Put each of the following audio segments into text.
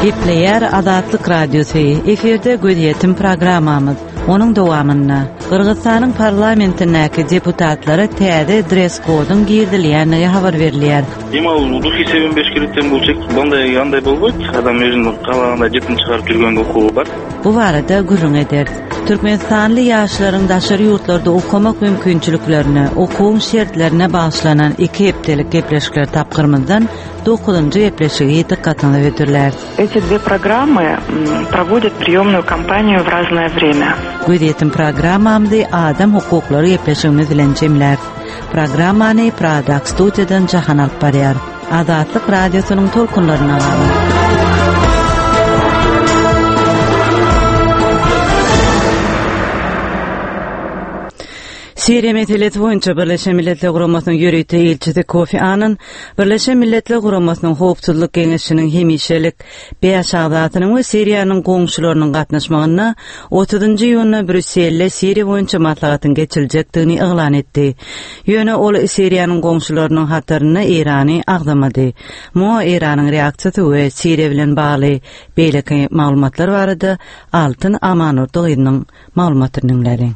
Epleyer Azatlyk Radiosu eferde gödýetim programmamız. Onun dowamyna Kırgızstanyň parlamentindäki deputatlary täze dress kodun giýdilýänligi habar berilýär. Duhi 75 kilometrden bolsak, banday андай bolboýt. Adam özüniň kalagynda jetim çygaryp жүрgende hukugy bar. Bu barada gurrun eder. Türkmenistanly ýaşlaryň daşary ýurtlarda okumak mümkinçiliklerini, okuwun şertlerine bagşlanan 2 hepdelik gepleşikler tapgyrmyzdan 9-njy gepleşigi dikkatini bedirler. Эти две программы проводят приёмную кампанию в разное время. Gödýetim programmamdy adam hukuklary gepleşigimiz bilen jemler. Programmany Pradak studiýadan jahan alyp barýar. Azatlyk radiosynyň tolkunlaryna alan. Siriya meselesi boýunça Birleşen Milletler Guramasynyň ýöregde elçisi Kofi Annan Birleşen Milletler Guramasynyň Howpsuzlyk Geňeşiniň hemişelik beýaz şahzatynyň we Siriýanyň goňşularynyň gatnaşmagyna 30-njy ýylyna Brüsselde Siriýa boýunça maslahatyň geçirijekdigini eglan etdi. Ýöne ol Siriýanyň goňşularynyň hataryny Irany agdamady. Mo Iranyň reaksiýasy we Siriýa bilen bagly beýleki maglumatlar barada Altyn Amanurdygynyň maglumatyny dinledik.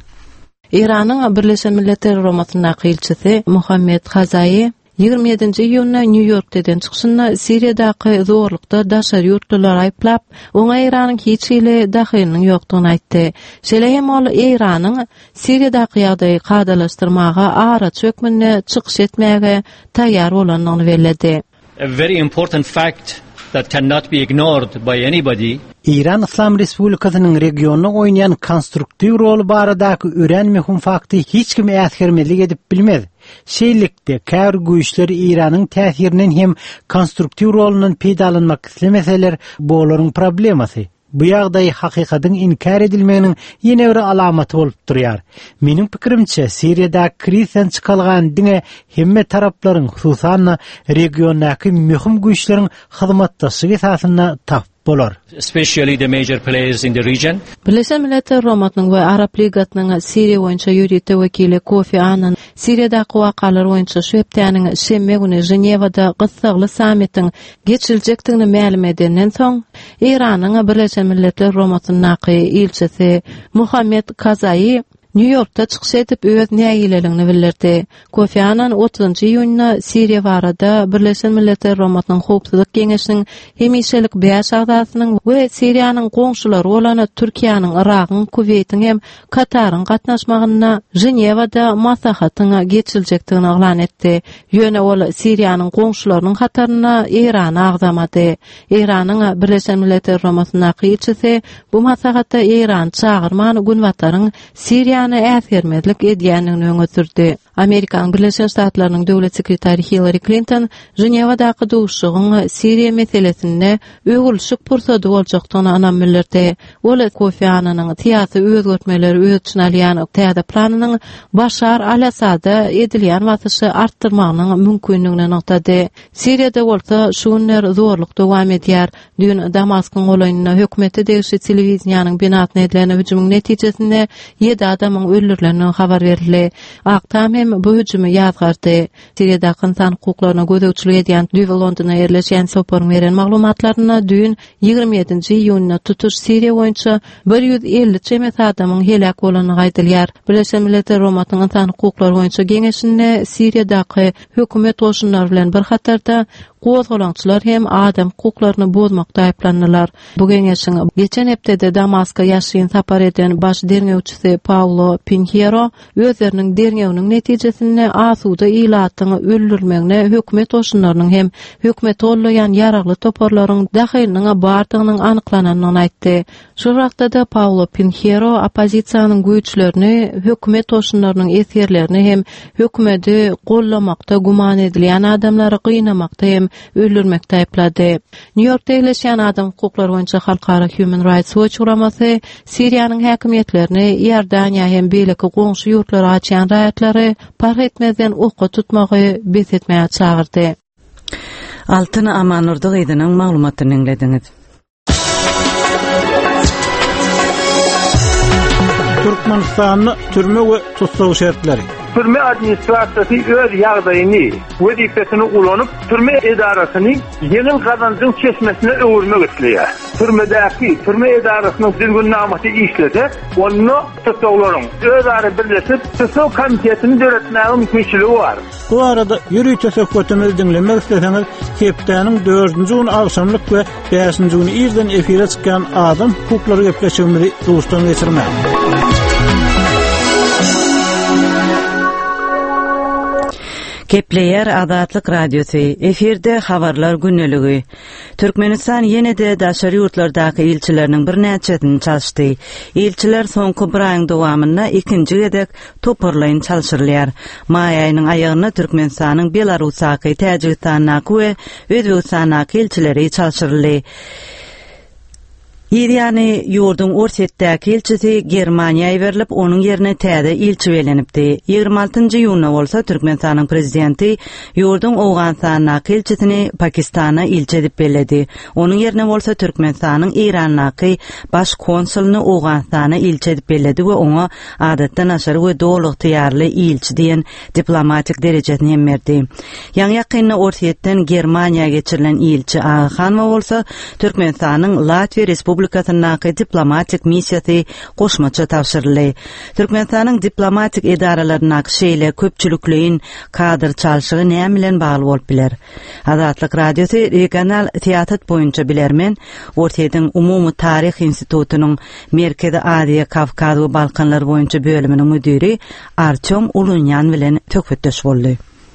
İran'ın Birleşen Milletler Guramasynyň elçisi Muhammed Khazayi 27-nji ýylyna New York'dan çykyşynda Siriýadaky zorlukda daşary ýurtlar aýplap, oňa Iranyň hiç hili dahylynyň ýokdugyny aýtdy. Şeýle ol Iranyň Siriýadaky ýagdaýy gadalaşdyrmaga ara çökmünde çykyş etmäge taýýar bolanyny bellädi. A very important fact that cannot be ignored by anybody. İran İslam Respublikasynyň regionuna oýnaýan konstruktiw rol baradaky ören möhüm fakty hiç kim äsgermelik edip bilmez. Şeýlikde kär güýçler Iranyň täsirinden hem konstruktiw rolundan peýdalanmak islemeseler bolaryň problemasy. Bu ýagdaý hakykatyň inkar edilmeginiň ýene bir alamaty bolup durýar. Meniň pikirimçe Siriýada krizden çykalgan diňe hemme taraplaryň, hususan regiondaky möhüm güýçleriň hyzmatdaşlygy esasyna tap bolar. Especially the major players in the region. Birleşen Milletler Guramasynyň we Arap Ligasynyň Siriýa boýunça ýöregde wekili Kofi Annan Siriýadaky wakalar boýunça şu hepdeniň şemme güni Ženewada gysgaly sammitiň geçirijekdigini ma'lum edenden soň Iranyň Birleşen Milletler Guramasynyň elçisi Muhammed Khazayi New York'ta çykyş edip öz näýileligini bildirdi. Kofi Annan 30-njy ýylyna Siriýa barada Birleşen Milletler Guramasynyň Howpsuzlyk Geňeşiniň hemişelik beýaz şahzatynyň we Siriýanyň goňşulary bolan Türkiýanyň, Iragyň, Kuweytiň hem Kataryň gatnaşmagyna Ženewada maslahatyň geçirijekdigini eglan etdi. Ýöne ol Siriýanyň goňşularynyň hataryna Iran agdamady. Iranyň Birleşen Milletler Guramasynyň elçisi bu maslahatda Iran çağırman günwatlaryň Siriýa äsgermezlik edýänini öňe sürdi. Amerikan Birleşen Ştatlarynyň döwlet sekretary Hillary Clinton Ženewadaky duşugyň Siriýa meselesinde öňülşük pursady boljakdygyny anam bildirdi. Ol Kofi Annanyň tiýasy özgertmeleri öňe alýan täze planynyň Başar al-Asada edilýän wasyşy artdyrmagynyň mümkinligine noktady. Siriýada bolsa şu günler zorluk dowam edýär. Dün Damaskyň olaýyna hökümeti degişi telewizionyanyň binasyna edilen hüjümüň netijesinde 7 adamyň öldürilenini habar berildi. Aktam hem bu hüjümi ýazgardy. Siriýada insan hukuklaryna gözegçilik edýän Düvel Londona ýerleşen soparyň beren maglumatlaryna dün 27-nji ýylyna tutuş Siriýa boýunça 150 çemet adamyň helak bolanyny gaýdylýar. Birleşen Milletler Guramasynyň insan hukuklary boýunça geňeşinde Siriýadaky hökümet goşunlary bilen bir hatarda gozgalançylar hem adam hukuklaryny bozmakda aýplanýarlar. Bu geňeşiň geçen hepdede Damaska ýaşaýan sapar eden baş derňewçisi Paulo Pinheiro özleriniň derňewiniň netijesinde asuda ilatyny öldürmegine hökümet goşunlarynyň hem hökümet olaýan ýaragly toporlaryň dahylynyň bardygynyň anyklananyny aýtdy. Şu wagtda da Paulo Pinheiro opozisiýanyň güýçlerini, hökümet goşunlarynyň esirlerini hem hökümeti gollamakda guman edilýän adamlary gynnamakda hem öldürmekde aýplady. New York'ta ýerleşen adam hukuklary boýunça Halkara Human Rights Watch guramasy Siriýanyň häkimetlerini Ýordaniýa hem beýleki goňşy ýurtlary açýan raýatlary par etmezden okga tutmagy besetmäge çagyrdy. Altyn Amanurdygynyň maglumatyny dinlediňiz. Türkmenistanyň türme we tutsaw şertleri türme administrasiyası öz ýagdaýyny, wezifesini ulanyp, türme edarasyny ýeňil gazanjyň çeşmesine öwürmek isleýär. Türme edarasynyň dilgünnamasy işlese, onu tutularyň özara birleşip, tutuw komitetini döretmäge mümkinçiligi bar. Bu arada ýürüýt tösekgötümizi dinlemek isleseňiz, Hepdeniň 4-nji gün agşamlyk we 5-nji gün irden efire çykan adam hukuklary gepleşigimizi duşdan geçirmäň. Kepleyer Adatlyk Radiosu efirde habarlar günneligi. Türkmenistan ýene-de daşary ýurtlardaky ilçileriniň bir näçetini çalşdy. Ilçiler soňky bir aýyň dowamynda ikinji gedek toparlaýyn çalşyrylýar. May aýynyň aýagyna Türkmenistanyň Belarusaky, Täjikistanaky we Özbekistanaky ilçileri çalşyryldy. Yani yurdun orsetdäki ilçisi Germaniýa berilip, onuň ýerine täze ilçi belenipdi. 26-njy ýuny bolsa Türkmenistanyň prezidenti yurdun Owganistanaky ilçisini Pakistana ilçi edip beledi. Onuň ýerine bolsa Türkmenistanyň Iranaky baş konsulyny Owganistana ilçi edip beledi we oňa adatdan aşary we dowluk tyýarly ilçi diýen diplomatik derejesini berdi. Ýa-ni ýakynda orsetden Germaniýa geçirilen ilçi Ağahan bolsa Türkmenistanyň Latviýa Respublikasynyň diplomatik missiýasy goşmaça tapşyryldy. Türkmenistanyň diplomatik edaralaryna şeýle köpçülikliň kadr çalşygy näme bilen bagly bolup biler. Adatlyk Radiosu regional teatr boýunça bilermen, Ortaýyň Umumy Taryh Institutunyň Merkezi Aziýa, Kavkaz we Balkanlar boýunça bölüminiň müdiri Artyom Ulunyan bilen töhfetdeş boldy.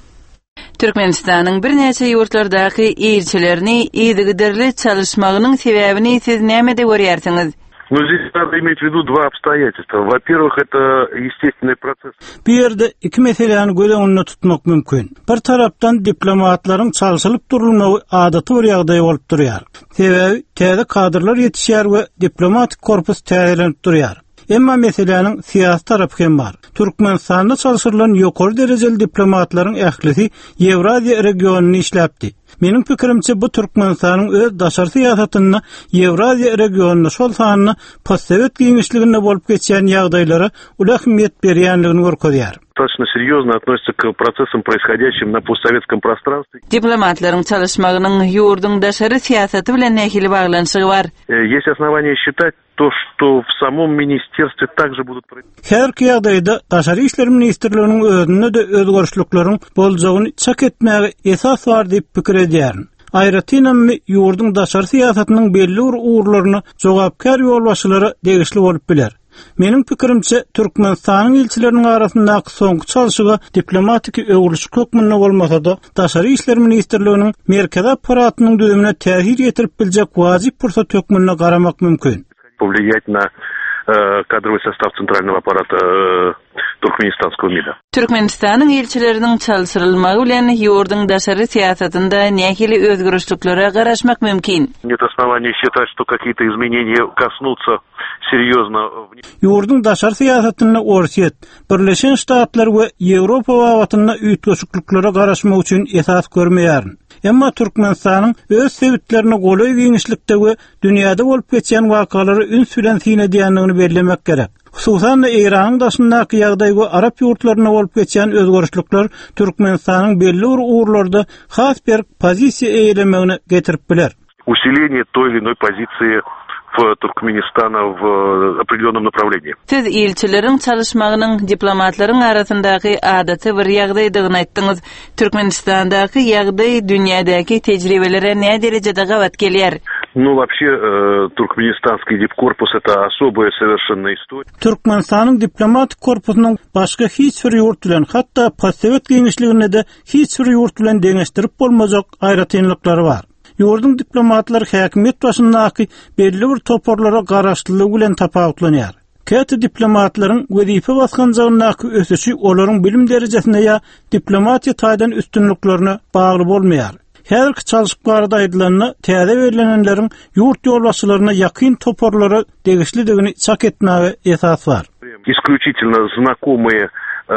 Türkmenistanyň bir näçe ýurtlardaky ilçilerini ýygyderli çalışmagynyň sebäbini siz näme de görýärsiňiz? Ну, здесь надо иметь в виду два обстоятельства. Во-первых, это естественный процесс. Bir yerde iki meseleni göz önüne tutmak mümkin. Bir tarapdan diplomatlaryň çalşylyp durulmagy adaty bir ýagdaý bolup durýar. Sebäbi täze kadrlar ýetişýär we diplomatik korpus täzelenip durýar. Emma meseleniň siýasy tarapy hem bar. Türkmenistanda çalışyrylan ýokary derejeli diplomatlaryň ählisi Ewraziýa regionuny işläpdi. Meniň pikirimçe bu Türkmenistanyň öz daşary siýasatyny Ewraziýa regionuny şol sanyny postsovet giňişliginde bolup geçýän ýagdaýlara ulahmiyet berýänligini görkezýär. Достаточно серьезно относится к процессам, происходящим на постсоветском пространстве. Diplomatlaryň çalışmagynyň ýurdun daşary siýasaty bilen nähili baglanyşygy bar. Есть основания считать то, что в самом министерстве также будут Her ýagdaýda daşary işler ministrliginiň özünde de özgörüşlikleriň boljagyny çak etmäge esas bar diýip pikir edýär. Aýratynam ýurdun daşary siýasatynyň belli bir uğurlaryny jogapkar ýolbaşçylary degişli bolup biler. Meniň pikirimçe Türkmenistanyň ilçileriniň arasyndaky soňky çalşyga diplomatik öwrüşlik hökmünde bolmasa-da daşary işler ministrliginiň merkezi aparatynyň düzümine täsir ýetirip biljek wajyp pursat hökmüne garamak mümkin. Повлиять на кадровый состав центрального аппарата Туркменистанского МИДа. Türkmenistanyň ilçileriniň çalşyrylmagy bilen ýurdun daşary siýasatynda nähili özgürüşliklere garaşmak mümkin. Нет оснований считать, что какие-то изменения коснутся серьезно. Ýurdun daşary siýasatyny Orset, Birleşen Ştatlar we Ýewropa wawatyna üýtgeşikliklere garaşmak üçin esas görmeýär. Emma Türkmenistanyň öz sebitlerini goly giňişlikde we dünýäde bolup geçen wakalary üns bilen sinedýänligini bellemek gerek. Hususan Iranyň daşyndaky ýagdaý we Arap ýurtlaryna bolup geçen özgörüşlikler Türkmenistanyň belli bir uğurlarda has bir pozisiýa eýlemegine getirip biler. Усиление той или иной позиции Turkmenistana в определенном направлении. Siz ilçilerin çalışmagynyň diplomatlaryň arasyndaky adaty bir ýagdaýdygyny aýtdyňyz. Türkmenistandaky ýagdaý dünýädäki tejribelere näme derejede gawat gelýär? Ну, вообще, туркменистанский дипкорпус — это особая совершенно история. Türkmenistanyň diplomatik korpusynyň başga hiç bir ýurt bilen, hatda postsovet giňişliginde de hiç bir ýurt bilen deňeşdirip bolmajak aýratynlyklary bar. Ýurdun diplomatlary häkimet başyndaky belli bir toporlara garaşlylygy bilen tapawutlanýar. Käte diplomatlaryň wezife baskanjagyndaky ösüşi olaryň bilim derejesine ýa diplomatiýa taýdan üstünliklerine bagly bolmaýar. Häzirki çalyşyp barada aýdylanyny täze berilenleriň ýurt ýolbaşçylaryna ýakyn toporlara degişlidigini çak etmäge esas bar. Исключительно знакомые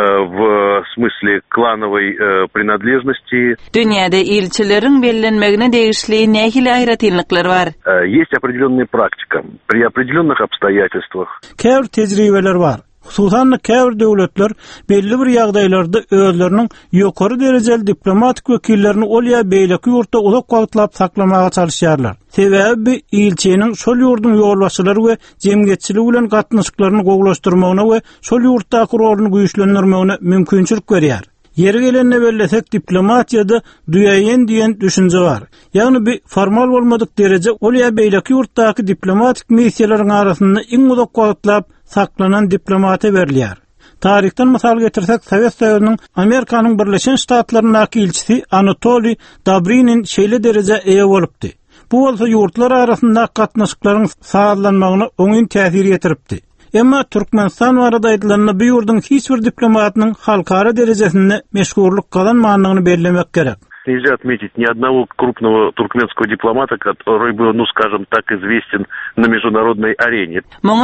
в смысле клановой принадлежности. Dünýäde ilçilerin bellenmegine degişli nähili aýratynlyklar bar. Есть определенная практика. При определенных обстоятельствах. Käbir tejribeler bar. Hususan käbir döwletler belli bir ýagdaýlarda özleriniň ýokary derejeli diplomatik wekillerini ol ýa beýleki ýurtda uzak wagtlap saklamaga çalışýarlar. Sebäbi ilçenin şol ýurdun ýolbaşçylary we jemgyýetçiligi bilen gatnaşyklaryny gowlaşdyrmagyna we şol ýurtdaky roluny güýçlendirmegine mümkinçilik berýär. Yeri gelende bellesek diplomatiyada duyayen diyen düşünce var. Yani bir formal olmadık derece olya beyleki yurttaki diplomatik misiyaların arasında en uzak wagtlap saklanan diplomata berilýär. Tarihten misal getirsek Sovet Soýuzynyň Amerikanyň Birleşen Ştatlarynyň ilçisi Anatoly Dobrinin şeýle derece eýe bolupdy. Bu bolsa yurtlar arasında gatnaşyklaryň sağlanmagyna oňyn täsir ýetiripdi. Emma Türkmenistan barada aýdylanma bu ýurdun hiç bir diplomatynyň halkara derejesinde meşgurluk kalanmagyny bellemek gerek. Нельзя отметить ни одного крупного туркменского дипломата, который был, скажем так, известен на международной арене.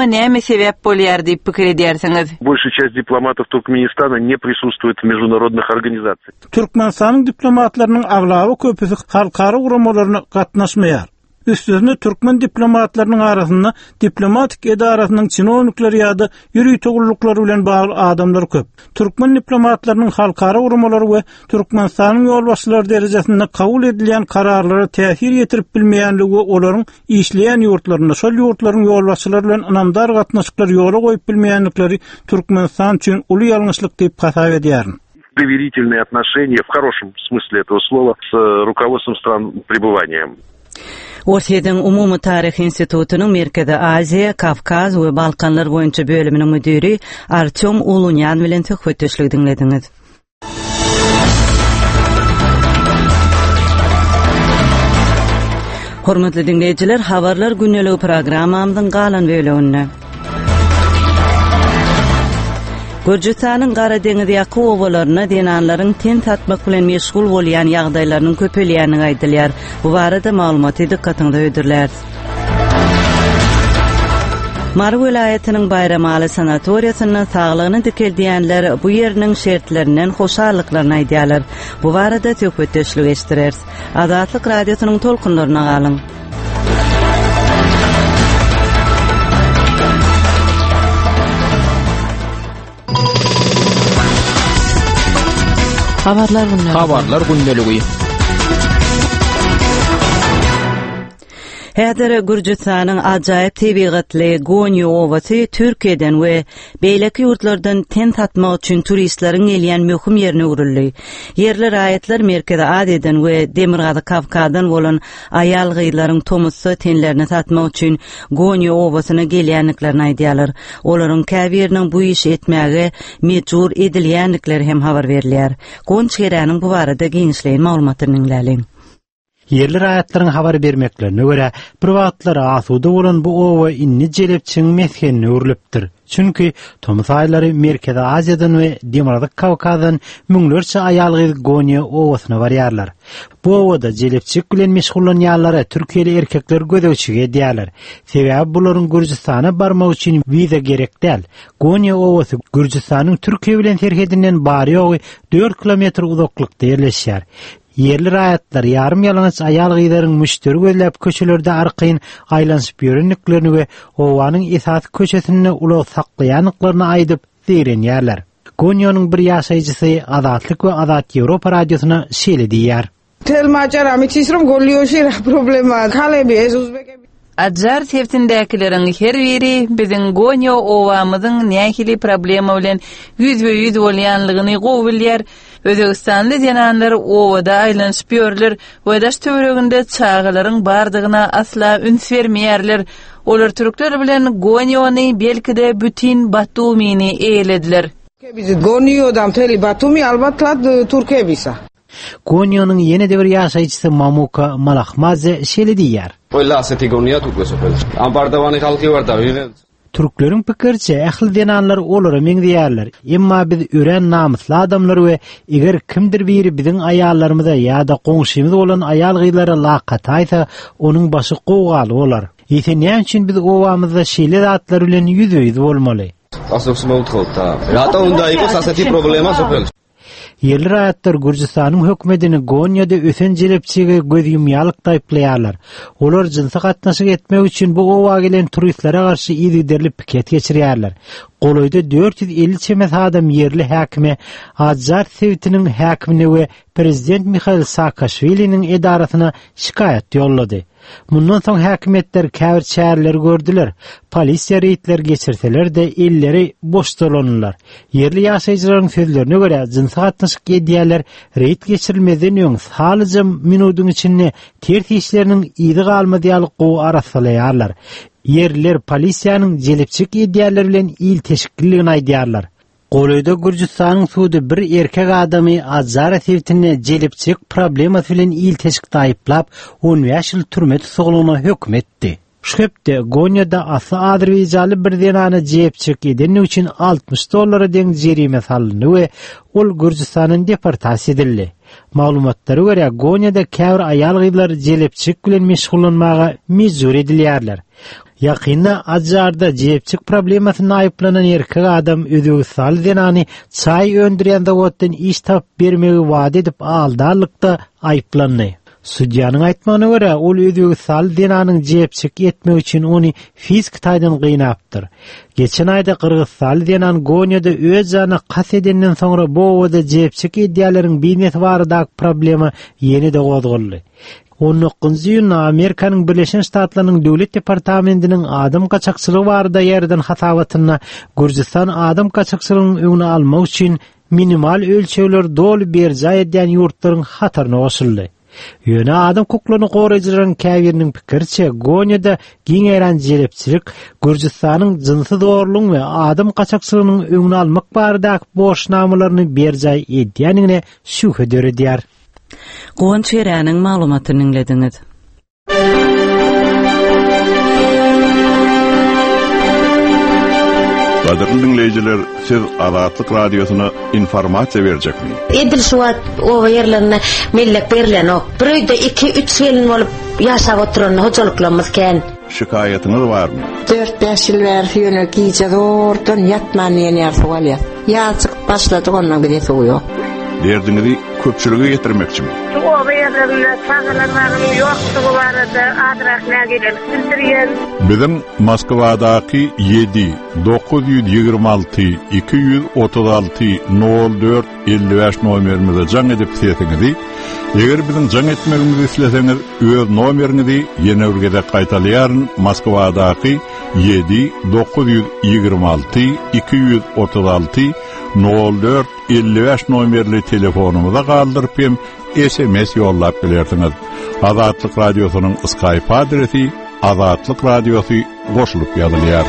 Большая часть дипломатов Туркменистана не присутствует в международных организациях. Türkmenistan'ın diplomatlarynyň aglaby köpüsi halkara uramalaryna gatnaşmaýar. Üstüne Türkmen diplomatlarynyň arasynda diplomatik edarasynyň çynownikleri ýa-da ýürüý togullukları bilen bagly adamlar köp. Türkmen diplomatlarynyň halkara uramolary we Türkmenistanyň ýolbaşçylary derejesinde kabul edilýän kararlara täsir ýetirip bilmeýänligi olaryň işleýän ýurtlaryna şol ýurtlaryň ýolbaşçylary bilen anamdar gatnaşyklary ýola goýup bilmeýänlikleri Türkmenistan üçin uly ýalňyşlyk diýip hasap edýär. Доверительные отношения, в хорошем смысле этого слова, с руководством стран пребывания. Orsiýeň Umumy Taryh Institutunyň Merkezi Aziýa, Kavkaz we Balkanlar boýunça bölüminiň müdiri Artyom Ulunyan bilen söhbetdeşlik dinlediňiz. Hormatly dinleýijiler, habarlar günneligi programmamyzyň galan bölümine. Gürjistanyň Gara deňizi ýaky owalaryna denanlaryň ten tatmak bilen meşgul bolýan ýagdaýlarynyň köpelýäni aýdylýar. Bu barada maglumaty dikkatiňizde öýdürler. Mary vilayetiniň Bayramaly sanatoriýasyna saglygyny dikeldiýänler bu ýeriniň şertlerinden hoşallyklaryny aýdýarlar. Bu barada söhbetdeşlik etdirýär. Azatlyk radiosynyň tolkunlaryna galyň. Habarlar günneligi. Häzir Gürjistanyň ajaýyp tebigatly Gonyo owasy Türkiýeden we beýleki ýurtlardan ten tatmak üçin turistleriň gelýän möhüm ýerine urildi. Yerli raýatlar Merkezi Aziýadan we Demirgazy Kavkazdan bolan aýal gyýlaryň tomusy tenlerini tatmak üçin Gonyo owasyna gelýänliklerini aýdýarlar. Olaryň käbiriniň bu iş etmäge mejbur edilýänlikleri hem habar berilýär. Gonçgeranyň bu barada giňişleýän maglumatlaryny dinläliň. Yerli raýatlaryň habar bermeklerine görä, privatlara asuda bolan bu owa inni jelepçiň meskenine urilipdir. Çünki tomus aýlary Merkezi Aziýadan we Demirgazy Kavkazdan müňlerçe aýal gyz Gonyo owasyna barýarlar. Bu owada jelepçik bilen meşgullanýanlara türkiýeli erkekler gödöwçigi edýärler. Sebäbi bularyň Gürjistana barmak üçin wiza gerek däl. Gonyo owasy Gürjistanyň Türkiýe bilen serhedinden bary ýogy 4 kilometr uzaklykda ýerleşýär. Yerli raýatlar ýarym ýalňyç aýal gyýlaryň müşteri gözläp köçelerde arkaýyn aýlanyşyp ýörenliklerini we owanyň esas köçesini uly saklaýanlyklaryny aýdyp diýenýärler. Gonyonyň bir ýaşaýjysy Azatlyk we Azat Ýewropa radiosyna şeýle diýär. Telmaçar amiçisrum golýoşy problema kalebi ezuzbek. Ajar sevtindäkileriň her biri biziň Gonyo owamyzyň nähili problema bilen yüz bolýanlygyny gowulýar. Özbekistanly denanlar owada aýlanyşyp ýörler we daş töwereginde çağalaryň bardygyna asla üns bermeýärler. Olar türkler bilen Gonyony belkide bütün Batumyny eýlediler. Biz Gonyodan teli Batumi albatla Türkiýe bisa. Gonyonyň ýene-de bir ýaşaýjysy Mamuka Malahmaze şeýle diýär. Ola seti Gonya tuklasy. Ambardawany halky barda. Türkleriň pikirçe ähli denanlar olara meňdiýärler. Emma biz ören namysly adamlar we eger kimdir biri biziň aýallarymyza ýa-da goňşymyz bolan aýal gyýlara laqat aýsa, onuň başy gowgaly bolar. Ýete näme üçin biz owamyzda şeýle zatlar bilen ýüzüýiz bolmaly? Asosy mowtgota. Rata unda ýok sasati problema sopel. Yerli raýatlar Gürjistanyň hökümetini Gonya'da ösen jelepçige göz yumýalyk taýplaýarlar. Olar jynsa gatnaşyk etmek üçin bu owa gelen turistlere garşy ýygyderli piket geçirýärler. Goloyda 450 çemet adam yerli häkime Azar Sevtiniň häkimine we prezident Mikhail Saakashvili'nin edarasyna şikayet ýollady. Mundan soň häkimetler käbir çäreler gördüler. Polisiýa reýtler geçirseler de elleri boş dolanýarlar. Yerli ýaşaýjylaryň sözlerine görä jynsa gatnaşyk edýärler reýt geçirilmeden öň salyja minutyň içinde ters işleriniň ýygy galmadýalyk gowy arasaýarlar. Yerliler polisiýanyň jelepçik edýärler bilen il teşkilligini aýdýarlar. Goloyda Gürjistanyň sudy bir erkek adamy Azar Sevtini jelepçik problemasy bilen il teşkil aýyplap 10 ýyl türme tutulgyna hökm etdi. Şüphepde Gonya'da asy Azerbaýjanly bir denany jelepçik edeni üçin $60 deň jerime salyndy we ol Gürjistanyň deportasiýa edildi. Maglumatlary görä Gonya'da käbir aýal gyzlar jelepçik bilen meşgullanmaga mejbur edilýärler. Yakında Azarda jelepçik problemasyny aýyplanan erkek adam özüňi sal denany çay öndürýän zawoddan iş tap bermegi wada edip aldalykda aýyplandy. Sudyanyň aýtmagyna görä ol özüňi sal denanyň jelepçik etmek üçin ony fizik taýdan gynapdyr. Geçen aýda Kırgız sal denan Gonya'da öz jany kas edenden soňra bu owada jelepçik edýärleriň biňeti baradaky problema ýene-de gozguldy. 19 ýylyň Amerikanyň Birleşen Ştatlarynyň Döwlet Departamentiniň adam kaçakçylygy barada ýerden hasabatyna Gürjistan adam kaçakçylygynyň öňüni almak üçin minimal ölçegler dolu berjay edýän ýurtlaryň hataryna goşuldy. Ýöne adam hukuklaryny goraýjylaryň käbiriniň pikirçe Gonya'da giňeran jelepçilik Gürjistanyň jynsyz zorlugyň we adam kaçakçylygynyň öňüni almak baradaky boşnamalaryny berjay edýänine şüphe döredýär. Gonç Eräniň maglumatyny dinlediňiz. Gaderli dinleyijiler, siz Azatlyk radiosyna informasiýa berjekmi? Edil şuwat o yerlerine millek berilen ok. Bir öýde 2-3 gelin bolup ýaşap oturan hojalyklymyz ken. Şikayetyňyz barmy? 4-5 ýyl bäri ýöne giýje zordan ýatman ýene ýarsagalýar. Ýaçyk başlady ondan bir ýok. Derdiňizi köpçülüge getirmekçimi? O yerlerinde sağlanmalarım yoktu barada adresine gelip bildirýän. Bizim Moskwadaky 7-926-236-04-55 nomerimize jaň edip seýetiňizi, eger bizim jaň etmegimizi isleseňiz, öz nomeriňizi ýene urgede gaýtalýaryn Moskwadaky 7-926-236-04-55 nomerli telefonumuza galdyryp hem SMS ýollap bilersiňiz. Azatlyk radiosynyň Skype adresi Azatlyk radiosu goşulyp ýazylýar.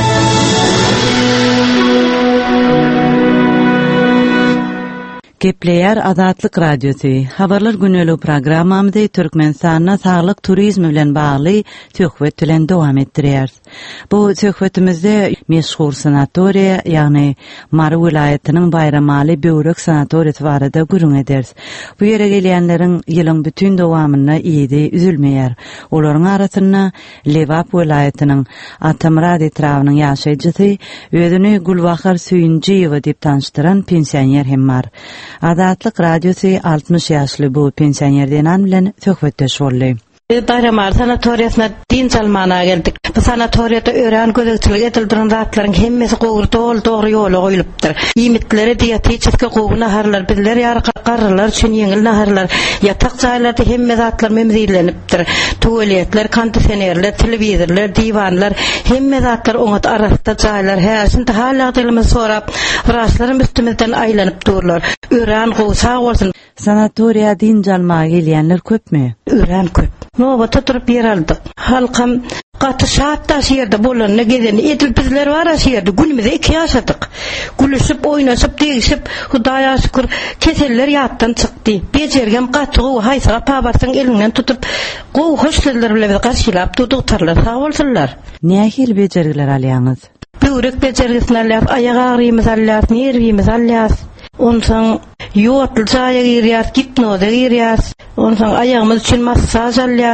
Gepleýär Azatlyk radiosu. Habarlar güneli programmamyzda Türkmenistanyň saglyk turizmi bilen bagly söhbet bilen dowam etdirýär. Bu söhbetimizde meşhur sanatoriýa, ýagny Mary vilayatynyň Bayramaly böwrek sanatoriýasy barada gürüň ederiz. Bu ýere gelýänleriň ýylyň bütün dowamyna ýydy üzülmeýär. Olaryň arasynda Lewap vilayatynyň Atamrad etrawynyň ýaşaýjysy, özüni Gulbahar Süýünjiýewa diýip tanıştyran pensioner hem bar. Azatlyk radiosu 60 ýaşly bu pensionerden bilen söhbetdeş boldy. Bayramar sanatoriýasyna din salmana geldik. Bu sanatoriýada ören gözekçilik edildiren zatlaryň hemmesi dogry ýola goýulypdyr. Ýemitleri diýetetike gowuna harlar, bizler ýarky garrylar üçin ýeňil naharlar, ýatak jaýlarda hemme zatlar memzilenipdir. Tualetler, kondisionerler, telewizorlar, diwanlar, hemme zatlar oňat arasynda jaýlar. Häzin hala dilimiz sorap, wraçlarym üstümizden aýlanyp durlar. Ören gowy sag bolsun. Sanatoriýa din jalmaga gelýänler köpmi? Ören köp. Nowata turup yer aldyk. Halkam gaty şahat da şeýerde bolanna geden edil bizler bar şeýerde günümizde 2 ýaşadyk. Gülüşip, oýnaşyp, degişip, Hudaýa şükür keseller ýatdan çykdy. Bejergem gaty gowy haýsyga pabarsyň elinden tutup, gowy hoşlylary bilen garşylap tutuktarlar, sag bolsunlar. Nähil bejergiler alýaňyz? Böwrek bejergisini alýar, aýak agrymy alýar, nerwimi alýar. Ondan yotl jaýa girýär, gipnoza girýär. Ondan aýagymyz üçin massaj alýar.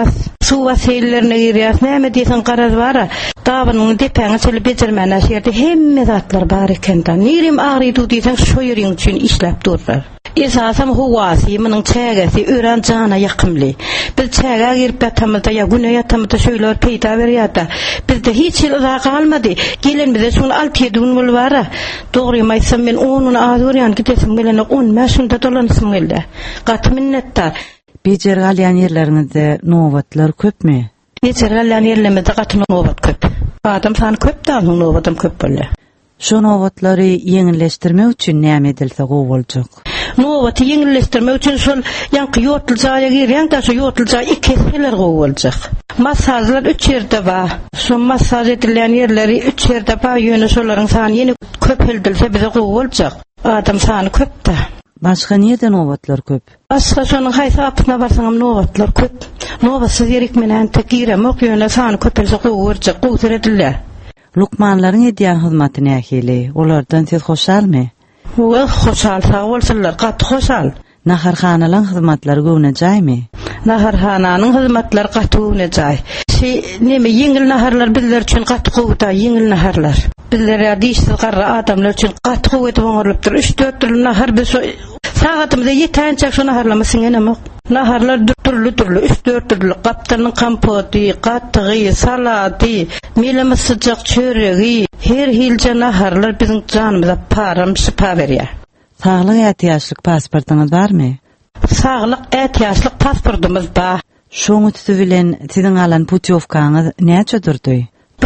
su wasaillerine girýär. Näme diýsen garaz bara. Dabynyň depäňe çelip bejermän aşyrdy. Hemme zatlar bar ekenda. Nirim agrydy diýsen şo ýeriň üçin işläp durlar. Esasam huwasy meniň çägesi ören jana ýakymly. Biz çäge girip ýatamyzda ýa güne ýatamyzda şöýler peýda berýärdi. Bizde hiç ýyl galmady. Gelen bize şunu 6-7 gün bol bara. Dogry maýsam men onun azuryan gitesim gelene 10 maşynda dolansym geldi. Gat minnettar. Bejer galýan ýerleriňizde nowatlar köpmi? Bejer galýan ýerlerimizde gat nowat köp. Adam sany köp da nowatam köp bolýar. Şo nowatlary ýeňilleşdirmek üçin näme edilse gowy boljak? Nowaty ýeňilleşdirmek üçin şol ýanky ýotuljaýa girýän da şo ýotuljaý iki seler gowy boljak. Masajlar 3 ýerde bar. Şo masaj edilen ýerleri 3 ýerde bar. Ýöne şolaryň sany ýene köp edilse bize gowy boljak. Adam sany köp da. Başga näde nowatlar köp? Başga şonuň haýsy apyna barsaňam nowatlar köp. Nowatsy ýerik menen tekirem ok ýöne sany köp else gowy boljak. Gowsar edilýär. Lukmanlaryň edýän hyzmaty nähili? Olardan siz hoşalmy? Wa hoşal sag bolsunlar, gat hoşal. Naharhanalaryň hyzmatlary göwnejämi? Naharhananyň hyzmatlary gat göwnejäj. Näme ýeňil naharlar bizler üçin gat gowda ýeňil naharlar. Bizler ýa-da garra adamlar üçin gat gowda boňarypdyr. 3-4 türlü nahar biz sagatymyzda ýetençek şu naharlamasyň enemi. Naharlar türlü 3-4 türlü gaptanyň kompoty, gatygy, salaty, meleme syjak çöregi, her hilje naharlar biziň janymyza param şipa berýär. Saglyk ätiýaşlyk pasportyňyz barmy? Saglyk ätiýaşlyk pasportymyz bar. Şoňy tutup bilen siziň alan putyovkaňyz näçe durdy?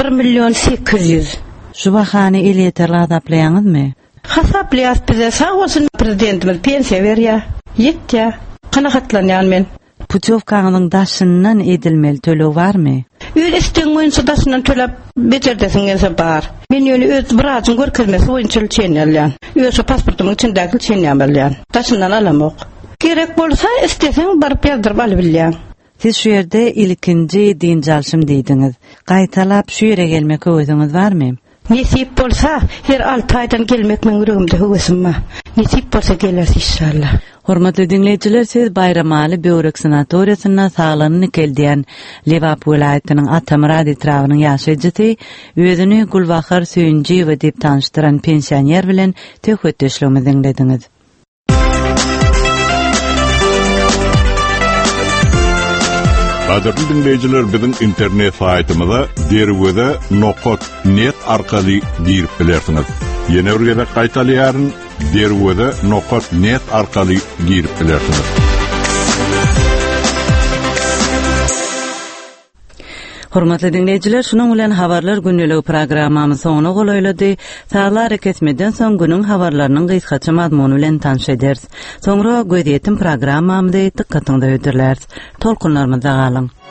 1.800.000. Şu bahany elýeterli hasaplaýaňyzmy? Hasaplaýas bize sag bolsun prezidentimiz pensiýa berýär. Ýetdi. Kanagatlanýan men. Putyovkaňyň daşyndan edilmeli tölew barmy? Öz isteň boýunça daşyndan төлep bejerdesin gelse bar. Men ýöne öz biraçyň görkezmesi boýunça çenýärler. Öz pasportumyň içindäki çenýärler. Daşyndan alamok. Gerek bolsa isteseň baryp ýazdyryp alyp bilýär. Siz şu ýerde ilkinji dinjalşym diýdiňiz. Gaýtalap şu ýere gelmek öwüňiz barmy? Nesip bolsa her 6 aýdan gelmek meň ýüregimde höwesim bar. Nesip bolsa geler inşallah. Hormatly dinleýijiler, siz Bayramaly böwrek sanatoriýasyna saglanyny keldiýän Lewap welaýatynyň Atamrad etrawynyň ýaşaýjysy, özüni Gulbahar Süýünjiýew diýip tanıştyran pensioner bilen töhfetdeşligimizi dinlediňiz. Adapty dinleýijiler, biziň internet saýtymyza derwede.net arkaly girip bilersiňiz. Ýene bir ýere gaýtalýaryn derwede.net arkaly girip bilersiňiz. Hormatly dinleýijiler, şunuň bilen habarlar günlük programmamyz soňuna golaýlady. Saglar eketmeden soň günüň habarlarynyň gysgaça mazmuny bilen tanış ederiz. Soňra göýdýetim programmamyzda dikkatiňizde öýdürler. Tolkunlarymyza galyň.